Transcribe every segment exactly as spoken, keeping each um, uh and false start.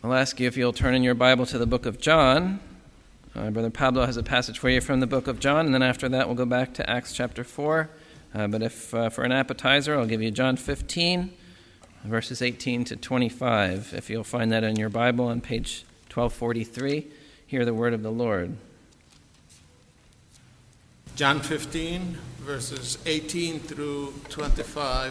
I'll ask you if you'll turn in your Bible to the book of John. Uh, Brother Pablo has a passage for you from the book of John, and then after that we'll go back to Acts chapter four. Uh, but if uh, for an appetizer, I'll give you John fifteen, verses eighteen to twenty-five. If you'll find that in your Bible on page twelve forty-three, hear the word of the Lord. John fifteen, verses eighteen through twenty-five.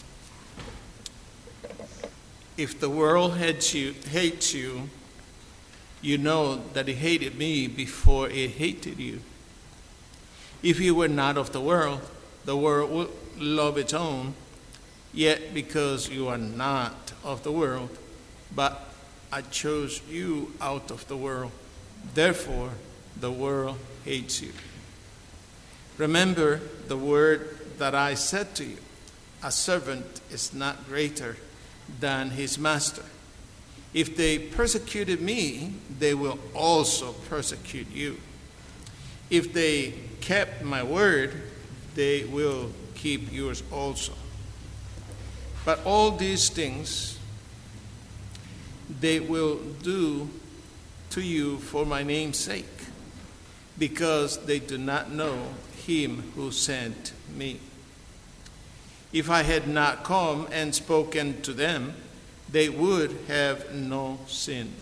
If the world hates you, hates you, you know that it hated me before it hated you. If you were not of the world, the world would love its own. Yet because you are not of the world, but I chose you out of the world, therefore the world hates you. Remember the word that I said to you, a servant is not greater than his master. If they persecuted me, they will also persecute you. If they kept my word, they will keep yours also. But all these things they will do to you for my name's sake, because they do not know him who sent me. If I had not come and spoken to them, they would have no sin.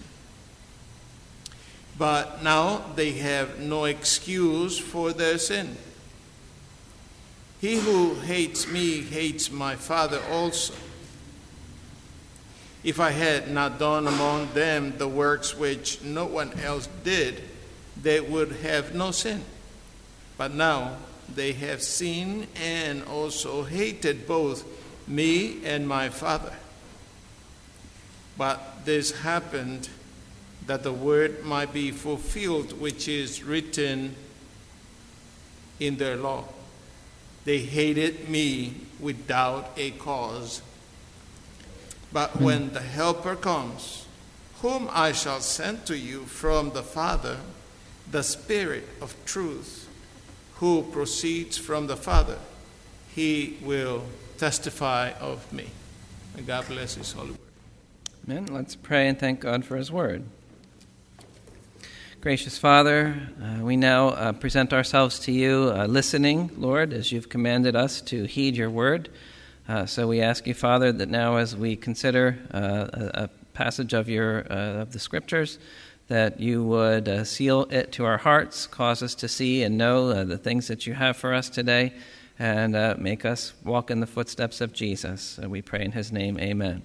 But now they have no excuse for their sin. He who hates me hates my Father also. If I had not done among them the works which no one else did, they would have no sin. But now they have seen and also hated both me and my Father. But this happened that the word might be fulfilled, which is written in their law. They hated me without a cause. But when the Helper comes, whom I shall send to you from the Father, the Spirit of truth, who proceeds from the Father, he will testify of me. May God bless his holy word. Amen. Let's pray and thank God for his word. Gracious Father, uh, we now uh, present ourselves to you, uh, listening, Lord, as you've commanded us to heed your word. Uh, so we ask you, Father, that now as we consider uh, a, a passage of your uh, of the Scriptures, that you would uh, seal it to our hearts, cause us to see and know uh, the things that you have for us today, and uh, make us walk in the footsteps of Jesus. Uh, we pray in his name, amen.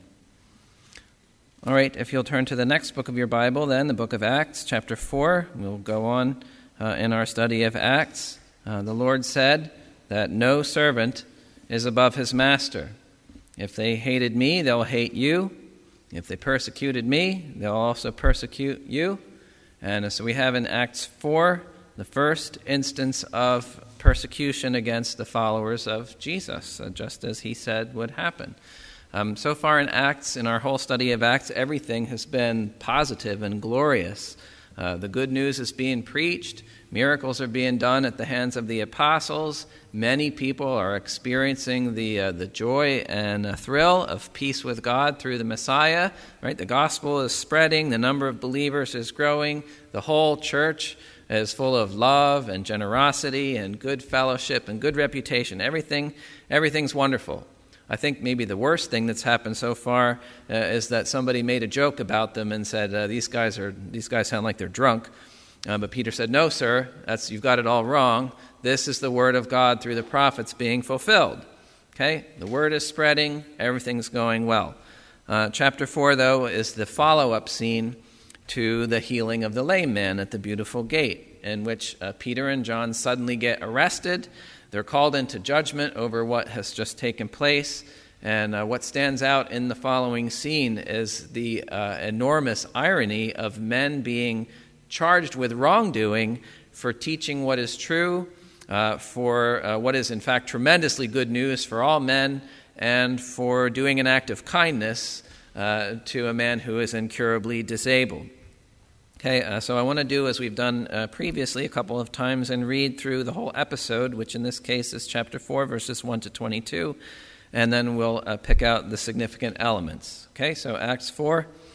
All right, if you'll turn to the next book of your Bible, then, the book of Acts, chapter four. We'll go on uh, in our study of Acts. Uh, the Lord said that no servant is above his master. If they hated me, they'll hate you. If they persecuted me, they'll also persecute you. And so we have in Acts four the first instance of persecution against the followers of Jesus, uh, just as he said would happen. Um, so far in Acts, in our whole study of Acts, everything has been positive and glorious. Uh, the good news is being preached. Miracles are being done at the hands of the apostles. Many people are experiencing the uh, the joy and uh, thrill of peace with God through the Messiah. Right, the gospel is spreading. The number of believers is growing. The whole church is full of love and generosity and good fellowship and good reputation. Everything, everything's wonderful. I think maybe the worst thing that's happened so far uh, is that somebody made a joke about them and said, uh, "These guys are these guys sound like they're drunk." Uh, but Peter said, "No, sir, that's you've got it all wrong. This is the word of God through the prophets being fulfilled." Okay, the word is spreading, everything's going well. Uh, chapter four, though, is the follow-up scene to the healing of the lame man at the beautiful gate, in which uh, Peter and John suddenly get arrested. They're called into judgment over what has just taken place, and uh, what stands out in the following scene is the uh, enormous irony of men being charged with wrongdoing for teaching what is true, uh, for uh, what is in fact tremendously good news for all men, and for doing an act of kindness uh, to a man who is incurably disabled. Okay, uh, so I want to do as we've done uh, previously a couple of times and read through the whole episode, which in this case is chapter four, verses one to twenty-two, and then we'll uh, pick out the significant elements. Okay, so Acts four,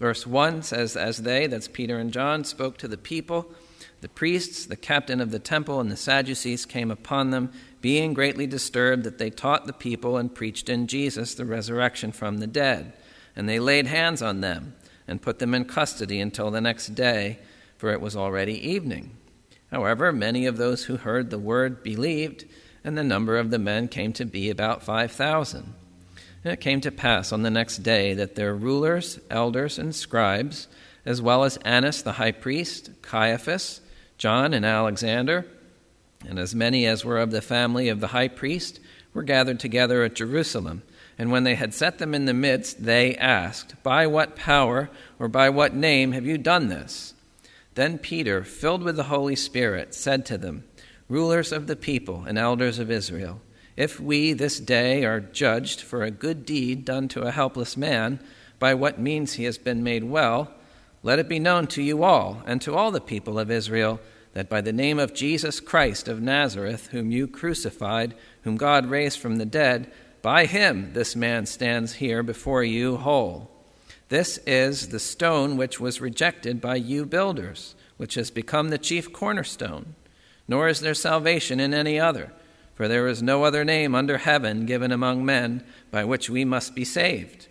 Verse one says, as they, that's Peter and John, spoke to the people, the priests, the captain of the temple, and the Sadducees came upon them, being greatly disturbed that they taught the people and preached in Jesus the resurrection from the dead. And they laid hands on them and put them in custody until the next day, for it was already evening. However, many of those who heard the word believed, and the number of the men came to be about five thousand. And it came to pass on the next day that their rulers, elders, and scribes, as well as Annas the high priest, Caiaphas, John, and Alexander, and as many as were of the family of the high priest, were gathered together at Jerusalem. And when they had set them in the midst, they asked, by what power or by what name have you done this? Then Peter, filled with the Holy Spirit, said to them, rulers of the people and elders of Israel, if we this day are judged for a good deed done to a helpless man, by what means he has been made well, let it be known to you all and to all the people of Israel that by the name of Jesus Christ of Nazareth, whom you crucified, whom God raised from the dead, by him this man stands here before you whole. This is the stone which was rejected by you builders, which has become the chief cornerstone. Nor is there salvation in any other, for there is no other name under heaven given among men by which we must be saved.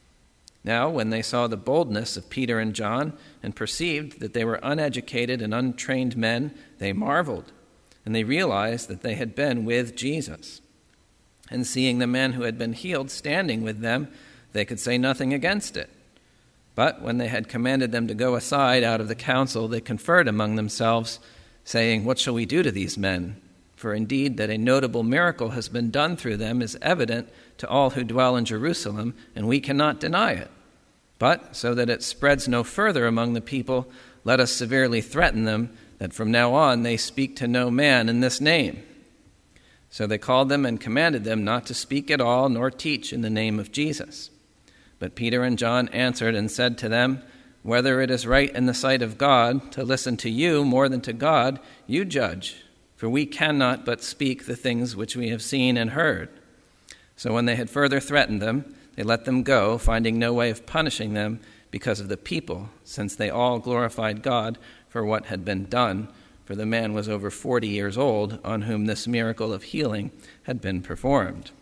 Now, when they saw the boldness of Peter and John and perceived that they were uneducated and untrained men, they marveled, and they realized that they had been with Jesus. And seeing the men who had been healed standing with them, they could say nothing against it. But when they had commanded them to go aside out of the council, they conferred among themselves, saying, what shall we do to these men? For indeed that a notable miracle has been done through them is evident to all who dwell in Jerusalem, and we cannot deny it. But so that it spreads no further among the people, let us severely threaten them, that from now on they speak to no man in this name. So they called them and commanded them not to speak at all, nor teach in the name of Jesus. But Peter and John answered and said to them, whether it is right in the sight of God to listen to you more than to God, you judge. For we cannot but speak the things which we have seen and heard. So when they had further threatened them, they let them go, finding no way of punishing them because of the people, since they all glorified God for what had been done. For the man was over forty years old, on whom this miracle of healing had been performed.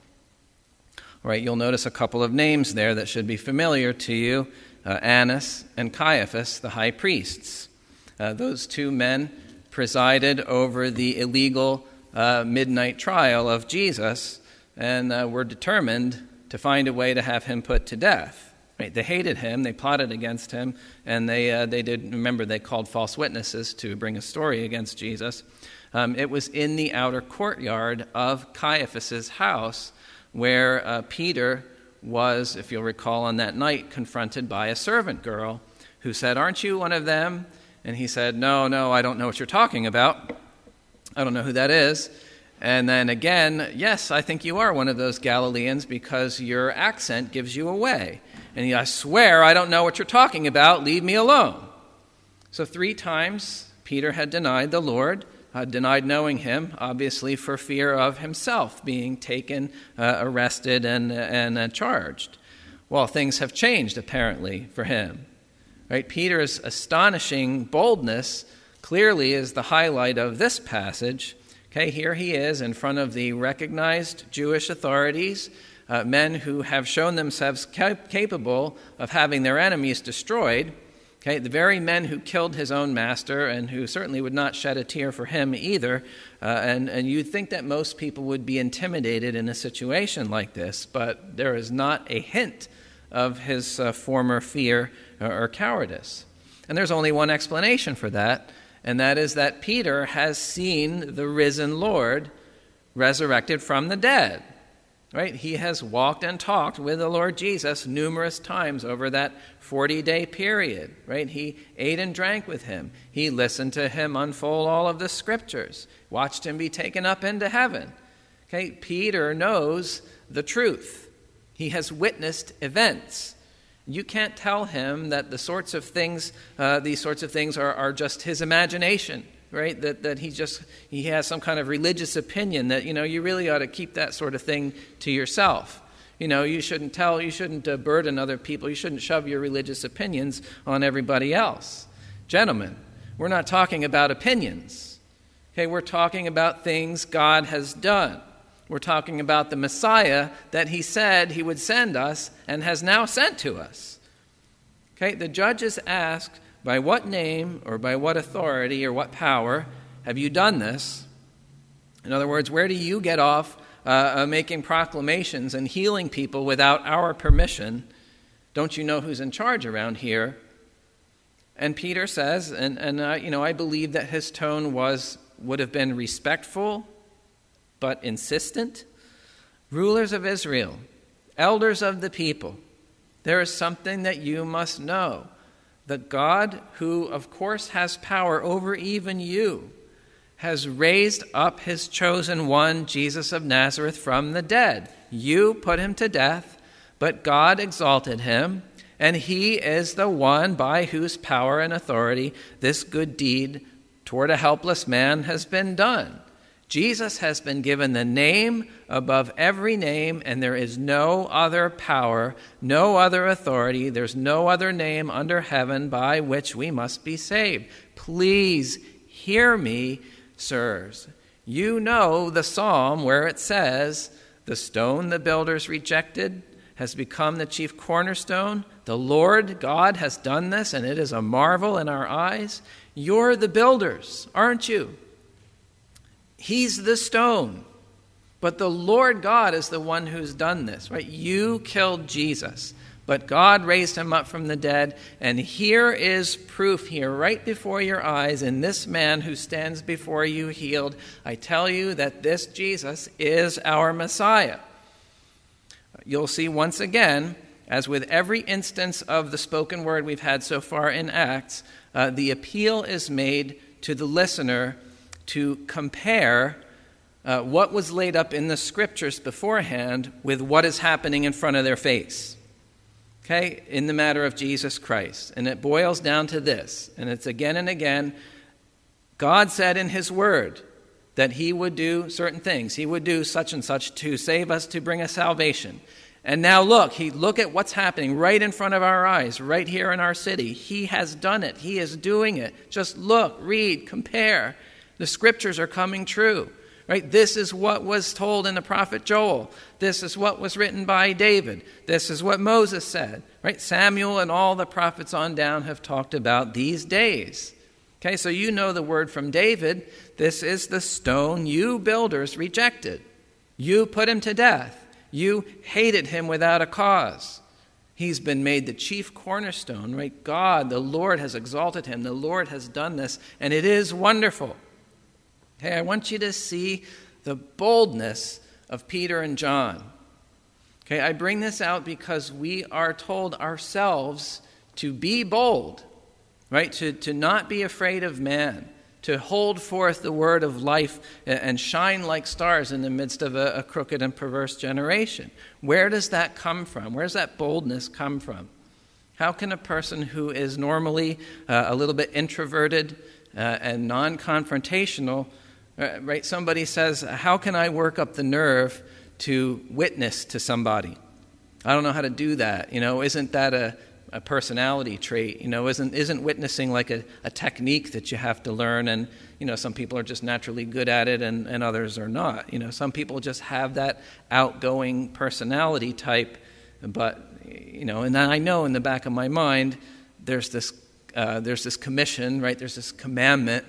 All right, you'll notice a couple of names there that should be familiar to you, uh, Annas and Caiaphas, the high priests. Uh, those two men presided over the illegal uh, midnight trial of Jesus and uh, were determined to find a way to have him put to death. Right? They hated him, they plotted against him, and they uh, they did, remember, they called false witnesses to bring a story against Jesus. Um, it was in the outer courtyard of Caiaphas's house where uh, Peter was, if you'll recall, on that night confronted by a servant girl who said, aren't you one of them? And he said, no, no, I don't know what you're talking about. I don't know who that is. And then again, yes, I think you are one of those Galileans because your accent gives you away. And he, I swear I don't know what you're talking about. Leave me alone. So three times Peter had denied the Lord, uh, denied knowing him, obviously for fear of himself being taken, uh, arrested, and, and uh, charged. Well, things have changed apparently for him. Right? Peter's astonishing boldness clearly is the highlight of this passage. Okay, here he is in front of the recognized Jewish authorities, uh, men who have shown themselves cap- capable of having their enemies destroyed. Okay, the very men who killed his own master and who certainly would not shed a tear for him either. Uh, and, and you'd think that most people would be intimidated in a situation like this, but there is not a hint of his uh, former fear or, or cowardice. And there's only one explanation for that, and that is that Peter has seen the risen Lord resurrected from the dead. Right? He has walked and talked with the Lord Jesus numerous times over that forty-day period. Right? He ate and drank with him. He listened to him unfold all of the scriptures, watched him be taken up into heaven. Okay? Peter knows the truth. He has witnessed events. You can't tell him that the sorts of things, uh, these sorts of things are, are just his imagination, right? That that he just he has some kind of religious opinion that, you know, you really ought to keep that sort of thing to yourself. You know, you shouldn't tell, you shouldn't uh, burden other people. You shouldn't shove your religious opinions on everybody else. Gentlemen, we're not talking about opinions. Okay, we're talking about things God has done. We're talking about the Messiah that he said he would send us and has now sent to us. Okay, the judges asked, by what name or by what authority or what power have you done this? In other words, where do you get off uh, uh, making proclamations and healing people without our permission? Don't you know who's in charge around here? And Peter says, and, and uh, you know, I believe that his tone was would have been respectful but insistent. Rulers of Israel, elders of the people, there is something that you must know. The God who, of course, has power over even you, has raised up his chosen one, Jesus of Nazareth, from the dead. You put him to death, but God exalted him, and he is the one by whose power and authority this good deed toward a helpless man has been done. Jesus has been given the name above every name, and there is no other power, no other authority, there's no other name under heaven by which we must be saved. Please hear me, sirs. You know the psalm where it says, the stone the builders rejected has become the chief cornerstone. The Lord God has done this, and it is a marvel in our eyes. You're the builders, aren't you? He's the stone, but the Lord God is the one who's done this, right? You killed Jesus, but God raised him up from the dead, and here is proof here right before your eyes in this man who stands before you healed. I tell you that this Jesus is our Messiah. You'll see once again, as with every instance of the spoken word we've had so far in Acts, uh, the appeal is made to the listener to compare uh, what was laid up in the scriptures beforehand with what is happening in front of their face, okay, in the matter of Jesus Christ. And it boils down to this, and it's again and again, God said in his word that he would do certain things. He would do such and such to save us, to bring us salvation. And now look, he look at what's happening right in front of our eyes, right here in our city. He has done it. He is doing it. Just look, read, compare. The scriptures are coming true, right? This is what was told in the prophet Joel. This is what was written by David. This is what Moses said, right? Samuel and all the prophets on down have talked about these days. Okay, so you know the word from David. This is the stone you builders rejected. You put him to death. You hated him without a cause. He's been made the chief cornerstone, right? God, the Lord, has exalted him. The Lord has done this, and it is wonderful. Okay, I want you to see the boldness of Peter and John. Okay, I bring this out because we are told ourselves to be bold, right? To, to not be afraid of man, to hold forth the word of life and shine like stars in the midst of a, a crooked and perverse generation. Where does that come from? Where does that boldness come from? How can a person who is normally uh, a little bit introverted uh, and non-confrontational, uh, right? Somebody says, how can I work up the nerve to witness to somebody? I don't know how to do that. You know, isn't that a, a personality trait? You know, isn't isn't witnessing like a, a technique that you have to learn? And, you know, some people are just naturally good at it and, and others are not. You know, some people just have that outgoing personality type. But, you know, and I know in the back of my mind, there's this uh, there's this commission, right? There's this commandment,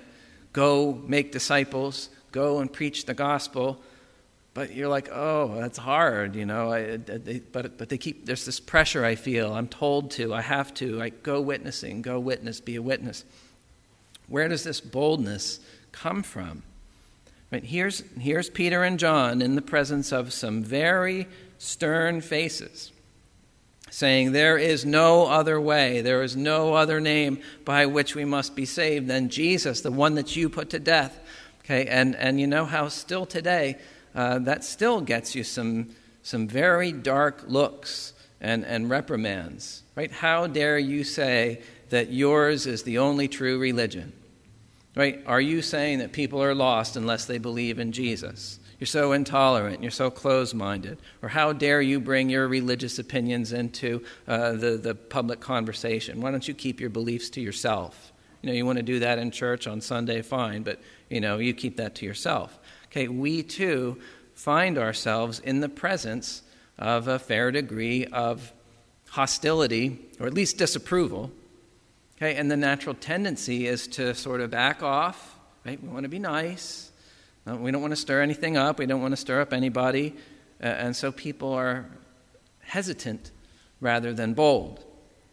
go make disciples, go and preach the gospel. But you're like, oh, that's hard, you know. I, they, but but they keep there's this pressure I feel. I'm told to. I have to. I go witnessing. Go witness. Be a witness. Where does this boldness come from? Right, here's here's Peter and John in the presence of some very stern faces, saying there is no other way. There is no other name by which we must be saved than Jesus, the one that you put to death. Okay, and and you know how still today. Uh, that still gets you some some very dark looks and, and reprimands, right? How dare you say that yours is the only true religion, right? Are you saying that people are lost unless they believe in Jesus? You're so intolerant. You're so closed-minded. Or how dare you bring your religious opinions into uh, the, the public conversation? Why don't you keep your beliefs to yourself? You know, you want to do that in church on Sunday, fine, but, you know, you keep that to yourself. Okay, we too find ourselves in the presence of a fair degree of hostility, or at least disapproval. Okay, and the natural tendency is to sort of back off, right? We want to be nice. Uh, we don't want to stir anything up. We don't want to stir up anybody. Uh, and so people are hesitant rather than bold.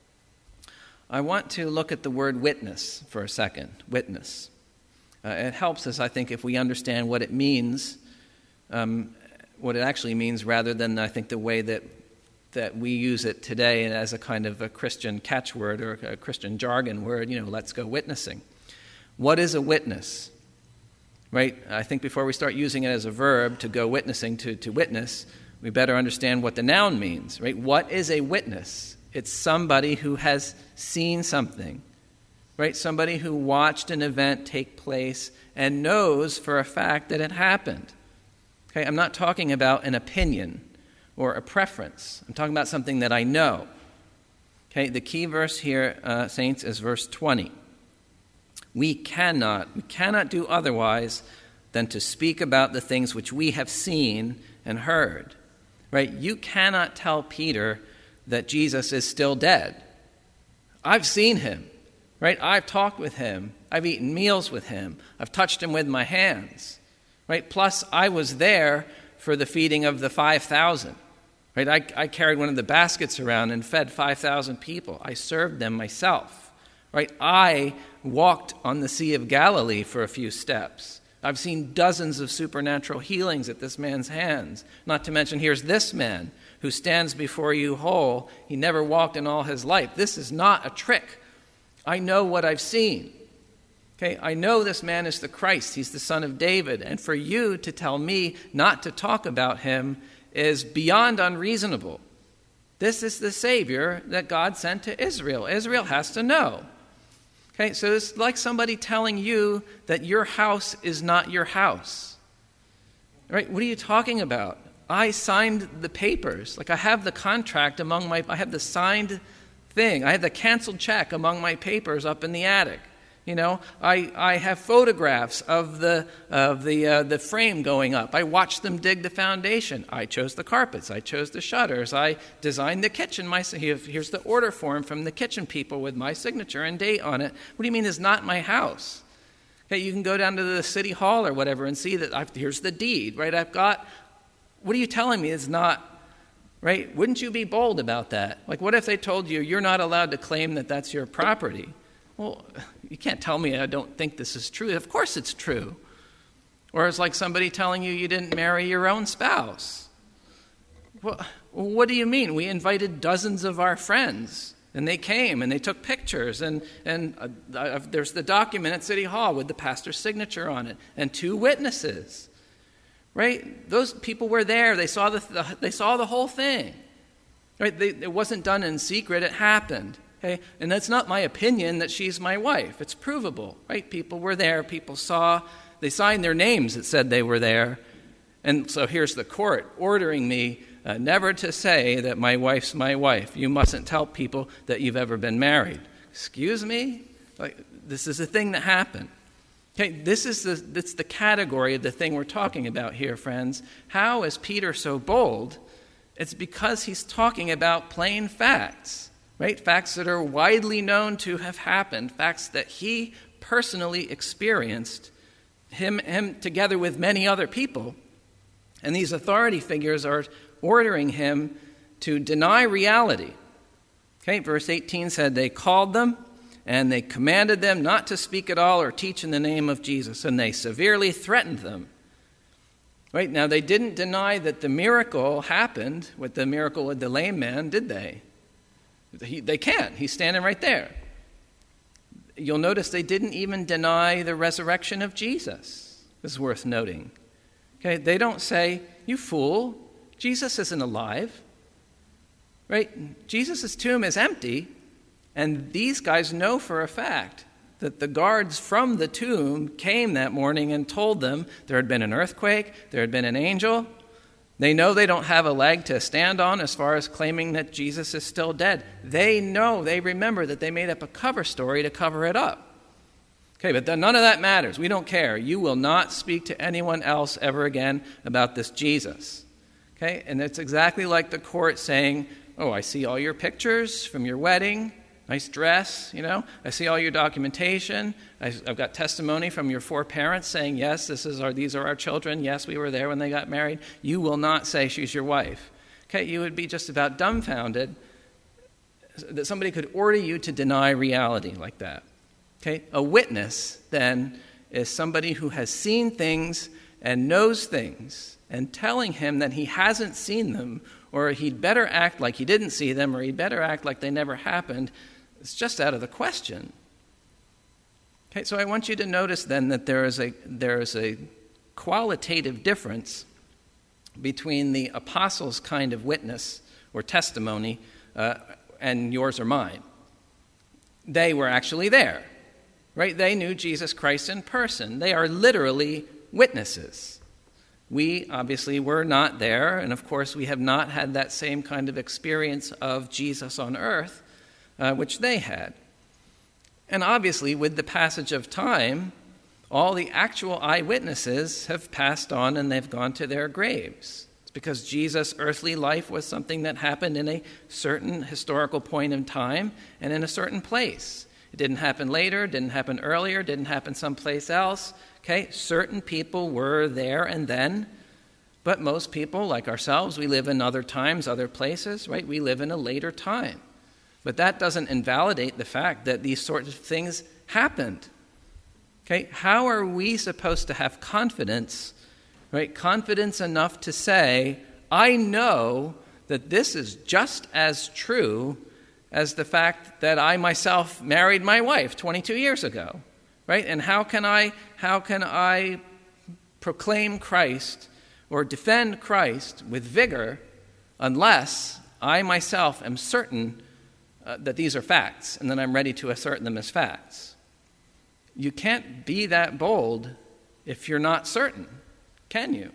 I want to look at the word witness for a second. Witness. Uh, it helps us, I think, if we understand what it means, um, what it actually means, rather than, I think, the way that that we use it today as a kind of a Christian catchword or a Christian jargon word, you know, let's go witnessing. What is a witness? Right? I think before we start using it as a verb, to go witnessing, to, to witness, we better understand what the noun means, right? What is a witness? It's somebody who has seen something, right? Somebody who watched an event take place and knows for a fact that it happened. Okay, I'm not talking about an opinion or a preference. I'm talking about something that I know. Okay, the key verse here, uh, saints, is verse twenty. We cannot, we cannot do otherwise than to speak about the things which we have seen and heard. Right? You cannot tell Peter that Jesus is still dead. I've seen him. Right? I've talked with him. I've eaten meals with him. I've touched him with my hands. Right? Plus, I was there for the feeding of the five thousand. Right? I, I carried one of the baskets around and fed five thousand people. I served them myself. Right? I walked on the Sea of Galilee for a few steps. I've seen dozens of supernatural healings at this man's hands. Not to mention, here's this man who stands before you whole. He never walked in all his life. This is not a trick. I know what I've seen. Okay, I know this man is the Christ. He's the Son of David. And for you to tell me not to talk about him is beyond unreasonable. This is the Savior that God sent to Israel. Israel has to know. Okay, so it's like somebody telling you that your house is not your house. Right? What are you talking about? I signed the papers. Like I have the contract among my, I have the signed thing. I have the canceled check among my papers up in the attic. You know, I, I have photographs of the of the uh, the frame going up. I watched them dig the foundation. I chose the carpets. I chose the shutters. I designed the kitchen. My here's the order form from the kitchen people with my signature and date on it. What do you mean it's not my house? Okay, you can go down to the city hall or whatever and see that I've, here's the deed, right? I've got. What are you telling me it's not? Right? Wouldn't you be bold about that? Like, what if they told you you're not allowed to claim that that's your property? Well, you can't tell me I don't think this is true. Of course it's true. Or it's like somebody telling you you didn't marry your own spouse. Well, what do you mean? We invited dozens of our friends, and they came, and they took pictures, and, and uh, uh, there's the document at City Hall with the pastor's signature on it, and two witnesses. Right? Those people were there. They saw the, the they saw the whole thing. Right? They, it wasn't done in secret. It happened. Okay? And that's not my opinion that she's my wife. It's provable, right? People were there. People saw. They signed their names that said they were there. And so here's the court ordering me uh, never to say that my wife's my wife. You mustn't tell people that you've ever been married. Excuse me? Like, this is a thing that happened. Okay, this is the, that's the category of the thing we're talking about here, friends. How is Peter so bold? It's because he's talking about plain facts. Right? Facts that are widely known to have happened, facts that he personally experienced, him, him together with many other people. And these authority figures are ordering him to deny reality. Okay, verse eighteen said they called them and they commanded them not to speak at all or teach in the name of Jesus, and they severely threatened them. Right? Now, they didn't deny that the miracle happened with the miracle with the lame man, did they? He, they can't. He's standing right there. You'll notice they didn't even deny the resurrection of Jesus. This is worth noting. Okay, they don't say, you fool, Jesus isn't alive. Right? Jesus' tomb is empty, and these guys know for a fact that the guards from the tomb came that morning and told them there had been an earthquake, there had been an angel. They know they don't have a leg to stand on as far as claiming that Jesus is still dead. They know, they remember that they made up a cover story to cover it up. Okay, but then none of that matters. We don't care. You will not speak to anyone else ever again about this Jesus. Okay, and it's exactly like the court saying, oh, I see all your pictures from your wedding. Nice dress, you know. I see all your documentation. I've got testimony from your four parents saying, yes, this is our, these are our children. Yes, we were there when they got married. You will not say she's your wife. Okay, you would be just about dumbfounded that somebody could order you to deny reality like that. Okay, a witness, then, is somebody who has seen things and knows things, and telling him that he hasn't seen them, or he'd better act like he didn't see them, or he'd better act like they never happened, it's just out of the question. Okay, so I want you to notice then that there is a there is a qualitative difference between the apostles' kind of witness or testimony uh, and yours or mine. They were actually there, right? They knew Jesus Christ in person. They are literally witnesses. We obviously were not there, and of course we have not had that same kind of experience of Jesus on earth, uh, which they had. And obviously, with the passage of time, all the actual eyewitnesses have passed on and they've gone to their graves. It's because Jesus' earthly life was something that happened in a certain historical point in time and in a certain place. It didn't happen later, didn't happen earlier, didn't happen someplace else. Okay, certain people were there and then, but most people, like ourselves, we live in other times, other places, right? We live in a later time. But that doesn't invalidate the fact that these sorts of things happened. Okay, how are we supposed to have confidence, right? Confidence enough to say, I know that this is just as true as the fact that I myself married my wife twenty-two years ago, right? And how can I, how can I proclaim Christ or defend Christ with vigor unless I myself am certain uh, that these are facts and that I'm ready to assert them as facts? You can't be that bold if you're not certain, can you?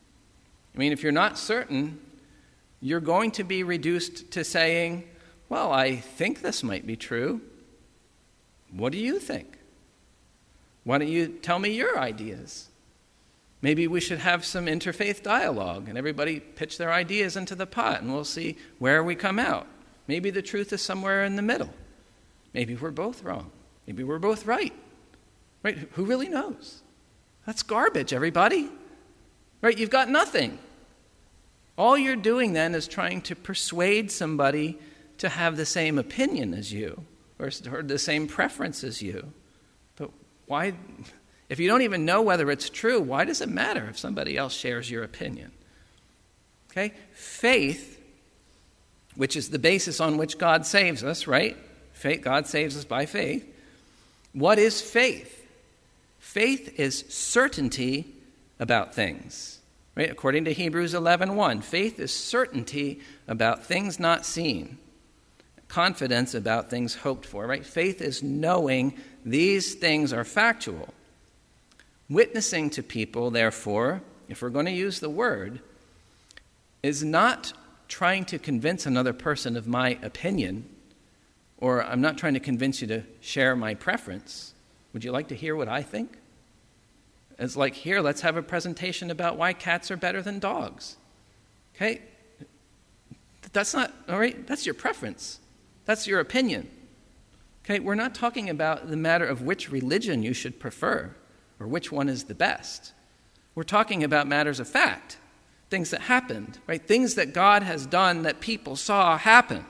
I mean, if you're not certain, you're going to be reduced to saying, well, I think this might be true. What do you think? Why don't you tell me your ideas? Maybe we should have some interfaith dialogue and everybody pitch their ideas into the pot and we'll see where we come out. Maybe the truth is somewhere in the middle. Maybe we're both wrong. Maybe we're both right. Right? Who really knows? That's garbage, everybody. Right? You've got nothing. All you're doing then is trying to persuade somebody to have the same opinion as you or, or the same preference as you. But why, if you don't even know whether it's true, why does it matter if somebody else shares your opinion? Okay? Faith, which is the basis on which God saves us, right? Faith, God saves us by faith. What is faith? Faith is certainty about things, right? According to Hebrews eleven one, faith is certainty about things not seen, confidence about things hoped for, right? Faith is knowing these things are factual. Witnessing to people, therefore, if we're going to use the word, is not trying to convince another person of my opinion, or I'm not trying to convince you to share my preference. Would you like to hear what I think? It's like, here, let's have a presentation about why cats are better than dogs. Okay? That's not, all right, that's your preference. That's your opinion. Okay, we're not talking about the matter of which religion you should prefer or which one is the best. We're talking about matters of fact, things that happened, right? Things that God has done that people saw happen.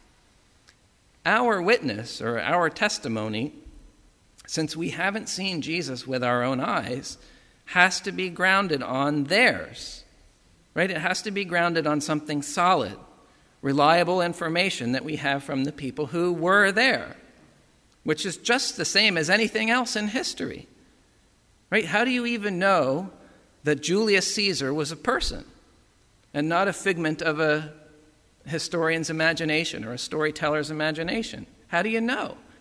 Our witness or our testimony, since we haven't seen Jesus with our own eyes, has to be grounded on theirs, right? It has to be grounded on something solid, reliable information that we have from the people who were there, which is just the same as anything else in history, right? How do you even know that Julius Caesar was a person and not a figment of a historian's imagination or a storyteller's imagination? How do you know?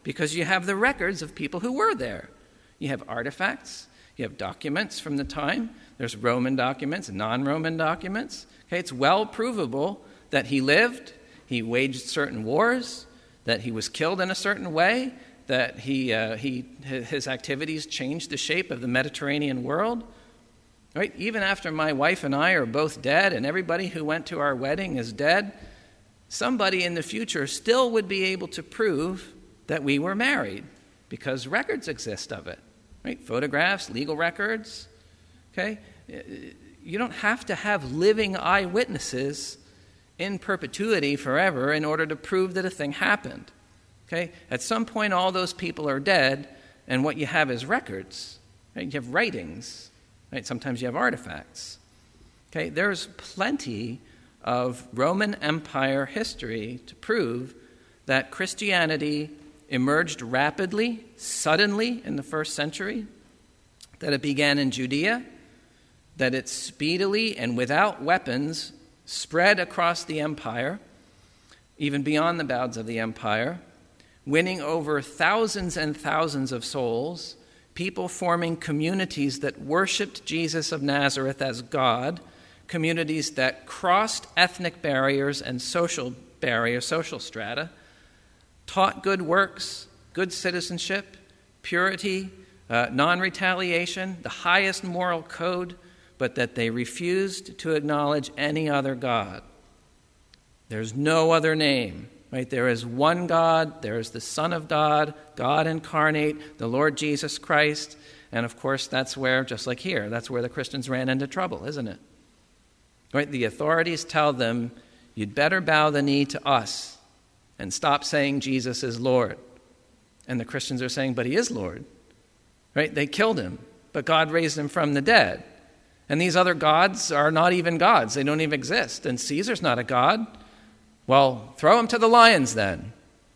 because you have the records of people who were there. You have artifacts, you have documents from the time. There's Roman documents, non-Roman documents. Okay, it's well provable that he lived, he waged certain wars, that he was killed in a certain way, that he uh, he his activities changed the shape of the Mediterranean world. Right? Even after my wife and I are both dead and everybody who went to our wedding is dead, somebody in the future still would be able to prove that we were married because records exist of it. Right? Photographs, legal records. Okay? You don't have to have living eyewitnesses in perpetuity forever in order to prove that a thing happened. Okay? At some point, all those people are dead, and what you have is records. Right? You have writings. Right? Sometimes you have artifacts. Okay? There's plenty of Roman Empire history to prove that Christianity emerged rapidly, suddenly in the first century, that it began in Judea, that it speedily and without weapons spread across the empire, even beyond the bounds of the empire, winning over thousands and thousands of souls, people forming communities that worshiped Jesus of Nazareth as God, communities that crossed ethnic barriers and social barriers, social strata, taught good works, good citizenship, purity, uh, non-retaliation, the highest moral code, but that they refused to acknowledge any other God. There's no other name, right? There is one God, there is the Son of God, God incarnate, the Lord Jesus Christ, and of course that's where, just like here, that's where the Christians ran into trouble, isn't it? Right? The authorities tell them, you'd better bow the knee to us and stop saying Jesus is Lord. And the Christians are saying, but he is Lord. Right? They killed him, but God raised him from the dead. And these other gods are not even gods. They don't even exist. And Caesar's not a god. Well, throw him to the lions then.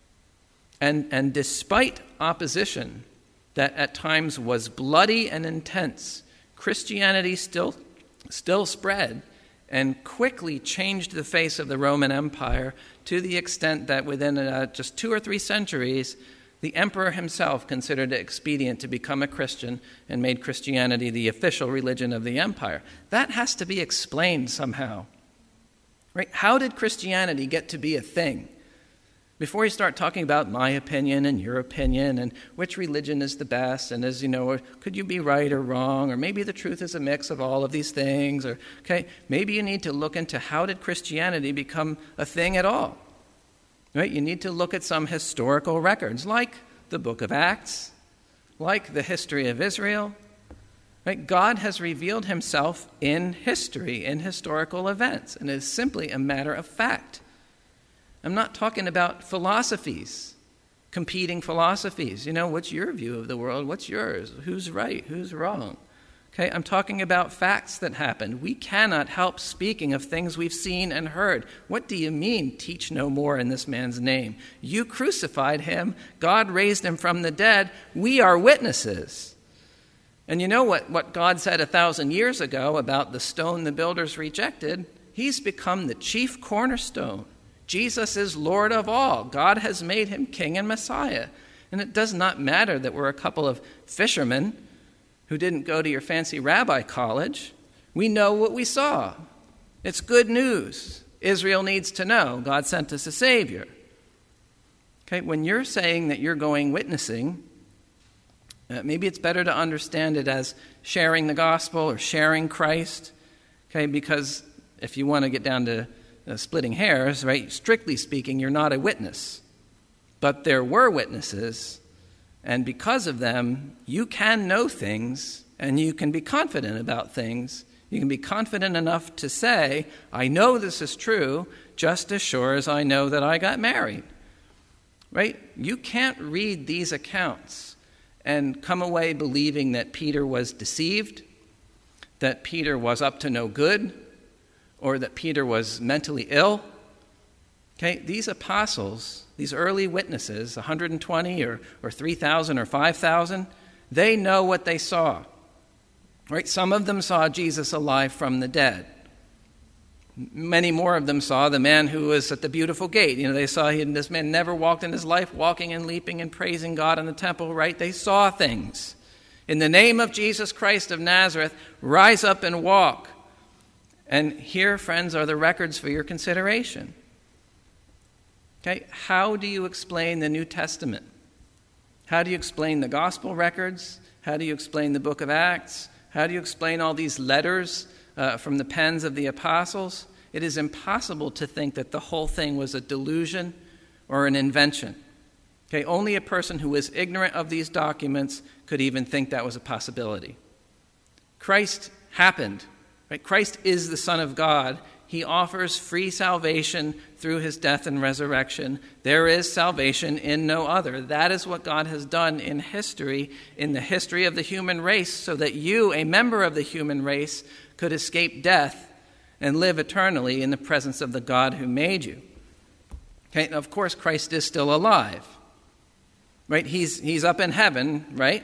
And, and despite opposition that at times was bloody and intense, Christianity still, still spread and quickly changed the face of the Roman Empire to the extent that within uh, just two or three centuries, the emperor himself considered it expedient to become a Christian and made Christianity the official religion of the empire. That has to be explained somehow. Right? How did Christianity get to be a thing? Before you start talking about my opinion and your opinion and which religion is the best and as you know, could you be right or wrong, or maybe the truth is a mix of all of these things, or okay, maybe you need to look into how did Christianity become a thing at all. Right? You need to look at some historical records, like the book of Acts, like the history of Israel. Right? God has revealed himself in history, in historical events, and it is simply a matter of fact. I'm not talking about philosophies, competing philosophies. You know, what's your view of the world? What's yours? Who's right? Who's wrong? Okay, I'm talking about facts that happened. We cannot help speaking of things we've seen and heard. What do you mean, teach no more in this man's name? You crucified him. God raised him from the dead. We are witnesses. And you know what, what God said a thousand years ago about the stone the builders rejected? He's become the chief cornerstone. Jesus is Lord of all. God has made him King and Messiah. And it does not matter that we're a couple of fishermen who didn't go to your fancy rabbi college. We know what we saw. It's good news. Israel needs to know God sent us a Savior. Okay, when you're saying that you're going witnessing, uh, maybe it's better to understand it as sharing the gospel or sharing Christ. Okay, because if you want to get down to uh, splitting hairs, right, strictly speaking, you're not a witness. But there were witnesses. And because of them, you can know things and you can be confident about things. You can be confident enough to say, I know this is true, just as sure as I know that I got married. Right? You can't read these accounts and come away believing that Peter was deceived, that Peter was up to no good, or that Peter was mentally ill. Okay, these apostles, these early witnesses, one hundred twenty or, or three thousand or five thousand, they know what they saw. Right? Some of them saw Jesus alive from the dead. Many more of them saw the man who was at the beautiful gate. You know, they saw he, this man never walked in his life walking and leaping and praising God in the temple, right? They saw things. In the name of Jesus Christ of Nazareth, rise up and walk. And here, friends, are the records for your consideration. Okay, how do you explain the New Testament? How do you explain the gospel records? How do you explain the book of Acts? How do you explain all these letters uh, from the pens of the apostles? It is impossible to think that the whole thing was a delusion or an invention. Okay, only a person who was ignorant of these documents could even think that was a possibility. Christ happened. Right? Christ is the Son of God. He offers free salvation through his death and resurrection. There is salvation in no other. That is what God has done in history, in the history of the human race, so that you, a member of the human race, could escape death and live eternally in the presence of the God who made you. Okay, of course, Christ is still alive. Right? He's, he's up in heaven, right?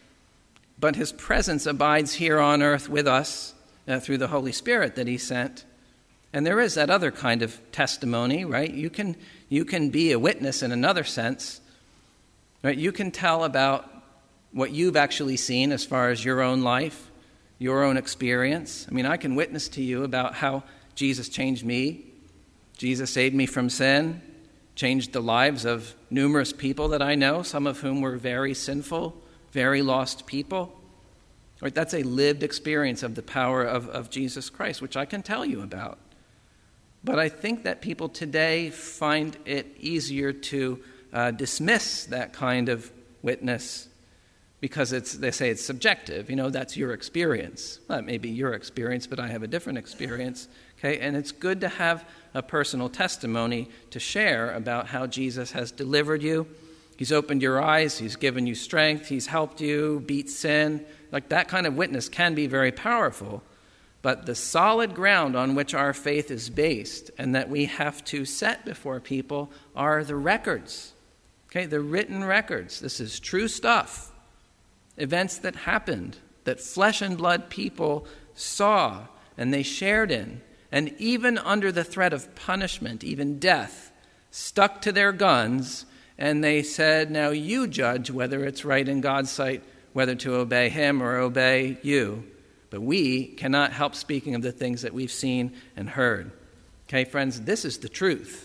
But his presence abides here on earth with us uh, through the Holy Spirit that he sent. And there is that other kind of testimony, right? You can you can be a witness in another sense, right? You can tell about what you've actually seen as far as your own life, your own experience. I mean, I can witness to you about how Jesus changed me. Jesus saved me from sin, changed the lives of numerous people that I know, some of whom were very sinful, very lost people. Right? That's a lived experience of the power of, of Jesus Christ, which I can tell you about. But I think that people today find it easier to uh, dismiss that kind of witness because it's they say it's subjective. You know, that's your experience. Well, it may be your experience, but I have a different experience. Okay, and it's good to have a personal testimony to share about how Jesus has delivered you. He's opened your eyes. He's given you strength. He's helped you beat sin. Like that kind of witness can be very powerful. But the solid ground on which our faith is based and that we have to set before people are the records, okay, the written records. This is true stuff, events that happened, that flesh and blood people saw and they shared in, and even under the threat of punishment, even death, stuck to their guns, and they said, now you judge whether it's right in God's sight, whether to obey him or obey you. But we cannot help speaking of the things that we've seen and heard. Okay, friends, this is the truth.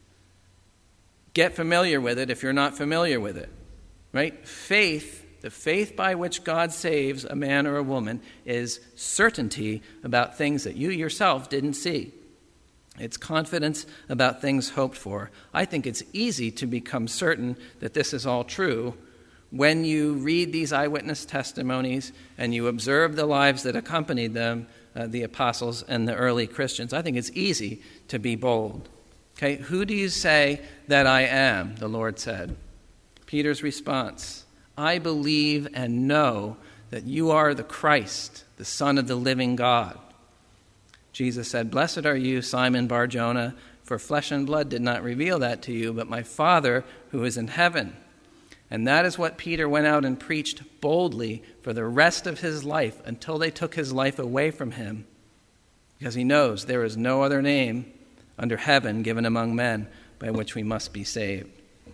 Get familiar with it if you're not familiar with it. Right? Faith, the faith by which God saves a man or a woman, is certainty about things that you yourself didn't see. It's confidence about things hoped for. I think it's easy to become certain that this is all true when you read these eyewitness testimonies and you observe the lives that accompanied them, uh, the apostles and the early Christians. I think it's easy to be bold. Okay, who do you say that I am? The Lord said. Peter's response, I believe and know that you are the Christ, the Son of the living God. Jesus said, blessed are you, Simon Bar-Jonah, for flesh and blood did not reveal that to you, but my Father who is in heaven. And that is what Peter went out and preached boldly for the rest of his life until they took his life away from him, because he knows there is no other name under heaven given among men by which we must be saved.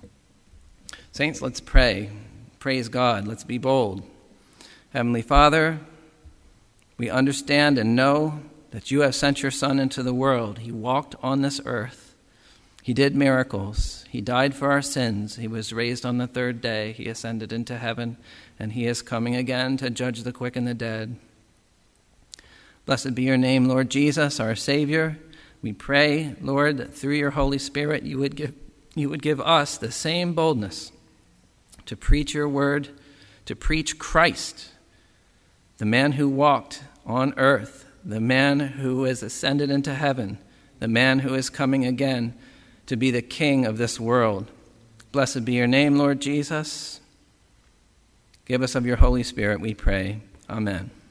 Saints, let's pray. Praise God. Let's be bold. Heavenly Father, we understand and know that you have sent your Son into the world. He walked on this earth. He did miracles. He died for our sins. He was raised on the third day. He ascended into heaven, and he is coming again to judge the quick and the dead. Blessed be your name, Lord Jesus, our Savior. We pray, Lord, that through your Holy Spirit you would give you would give us the same boldness to preach your word, to preach Christ, the man who walked on earth, the man who has ascended into heaven, the man who is coming again to be the King of this world. Blessed be your name, Lord Jesus. Give us of your Holy Spirit, we pray. Amen.